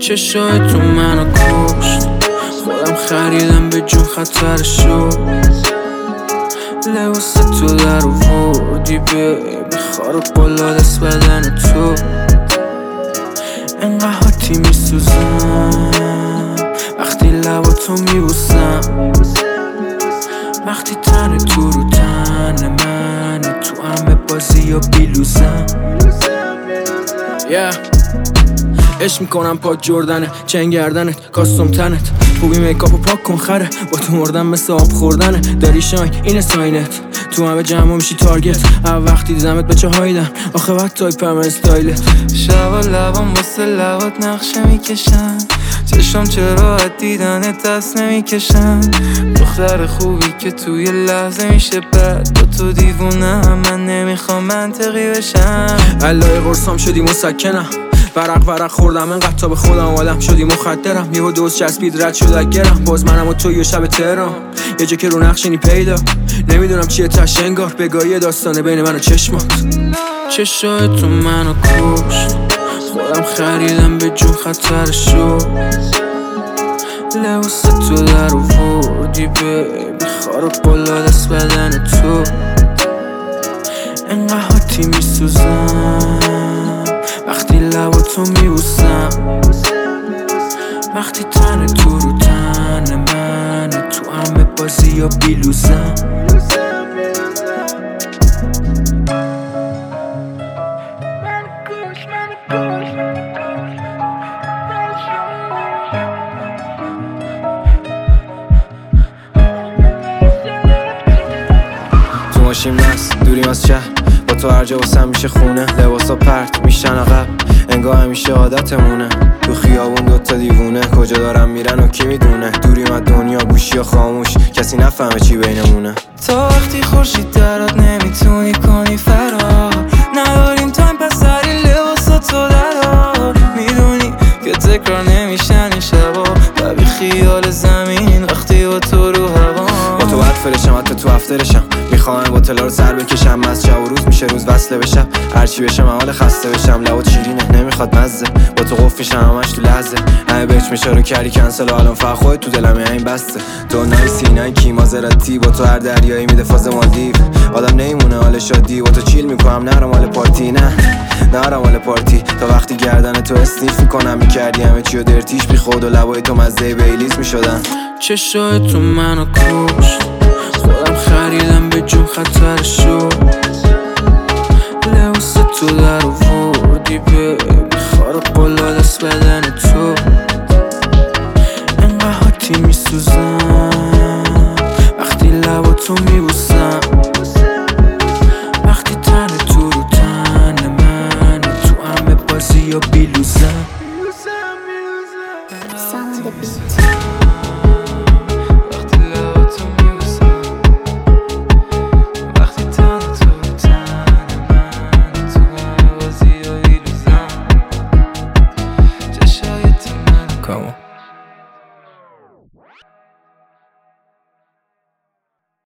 چشای تو منو کشت، خودم خریدم به جون خطرشو. لباس تو در آوردی میخواد بالا دست بدن تو. انقدر حاتی میسوزم وقتی لبا تو میبوسم، وقتی تن تو رو تن منه، تو همه بازی یا بیلوزم. عشق میکنم پاک جردنه، چنگ گردنت کاستوم تنت، خوبی میکاپو پاک کن خره، با تو مردم مثل آب خوردنه. داری شاین اینه ساینت، تو همه جمع میشی تارگت. وقتی دیدمت به چه هایدن، آخه وقت تایپم استایلت. شبا لبام واسه لبات نقشه میکشن، چشم چرا دیدنت دست نمیکشن. دختر خوبی که توی لحظه میشه بد، با تو دیوونه من نمیخوام منطقی بشم. علای قرصام شدی مسکنم، ورق خوردم انقدر تا به خودم آدم شدی مخدرم. یهو دوز چسبید رد شد گرم، باز منم و تو یه شب تهران، یه جا که رو نقشینی پیدا. نمیدونم چیه تش انگار بگاهی داستانه بین من و چشمات. چشای تو منو کشت، خودم خریدم به جون خطرشو. لباس تو در آوردی میخواد بالا دست بدن تو. انقدر حاتی میسوزم وقتی لبا تو میبوسم، وقتی تن تو رو تن منه، تو همه بازی یا بیلوزم. تو ماشین مست دوریم از شهر، با تو هر جا واسم میشه خونه. لباسا پرت میشن عقب، انگار همیشه عادتمونه. تو خیابون دوتا دیوونه، کجا دارم میرن و کی میدونه. دوریم از دنیا گوشی یا خاموش، کسی نفهمه چی بینمونه. تا وقتی خورشید درات نمیتونی کنی فرار، نداریم تایم پس سری لباسا تو درار. میدونی که تکرار نمیشن این شبا، و بی خیال زمین وقتی با تو رو هوا. با تو باید فرشم حتی تو افترشم، میخوام با تلا رو سر بکشم. از شب و روز میشه روز وصله بشم، هرچی بشم حال خسته بشم. لبات شیرینه نمیخواد مزه، با تو قف میشم همش تو لحظه. همه بچ میشه رو کردی کنسل و الان فقط خودت تو دلم این بسته. تو نای سینای کیما زراتی، با تو هر دریایی میده فاز مالدیو. آدم نمیمونه حال شادی، با تو چیل میکنم نرم حال پارتی. نرم حال پارتی تا وقتی گردن تو اسنیف میکنم. میکردی همه چی و درتیش بی خود و لبای تو مزه بیلیز میشدن. چشای تو منو کشت، خودم خریدم به جون خطرشو. لباس تو در آوردی میخواد بالا دست بدن تو. انقدر حاتی میسوزم وقتی لبا تو میبوسم، وقتی تن تو رو تن منه، تو همه بازی یا بیلوزم.